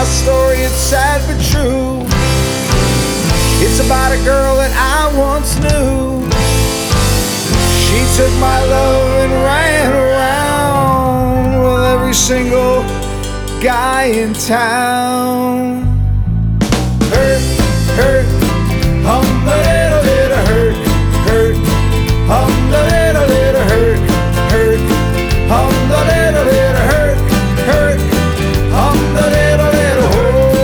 story, it's sad but true. It's about a girl that I once knew. She took my love and ran around with every single guy in town. Hurt, hurt, a little bit of hurt, hurt, a little bit of hurt, hurt, a little bit of hurt, hurt, a little bit of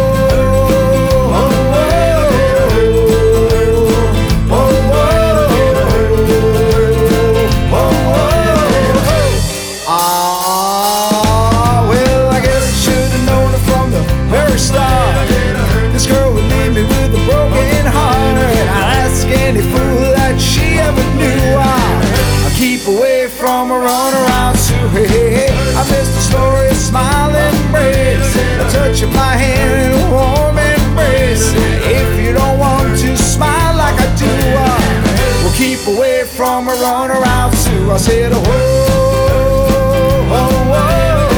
well, I guess I should have known it from the very start. This girl would leave me with a broken heart, and I'd ask any fool that she ever knew. I'll keep away from her, run around to her. I miss the story, a smiling embrace, a touch of my hand and a warm embrace. If you don't want to smile like I do, we'll keep away from her, run around to. I said, oh, oh, oh, oh.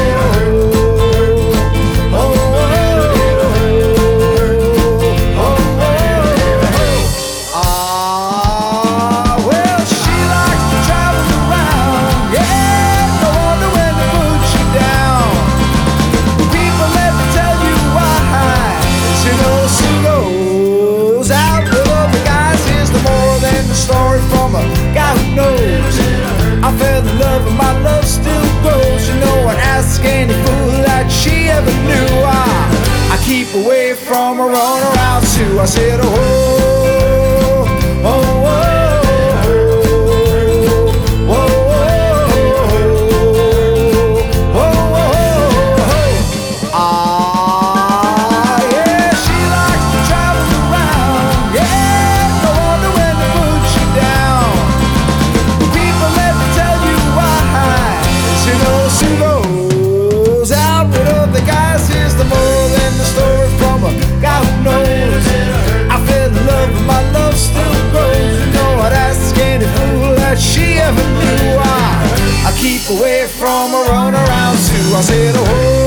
Story from a guy who knows I fell in love and my love still grows. You know, I'd ask any fool that she ever knew. I keep away from her, run around too. I said, oh, oh, oh, oh. She ever knew I keep away from her, run around too. I said, oh.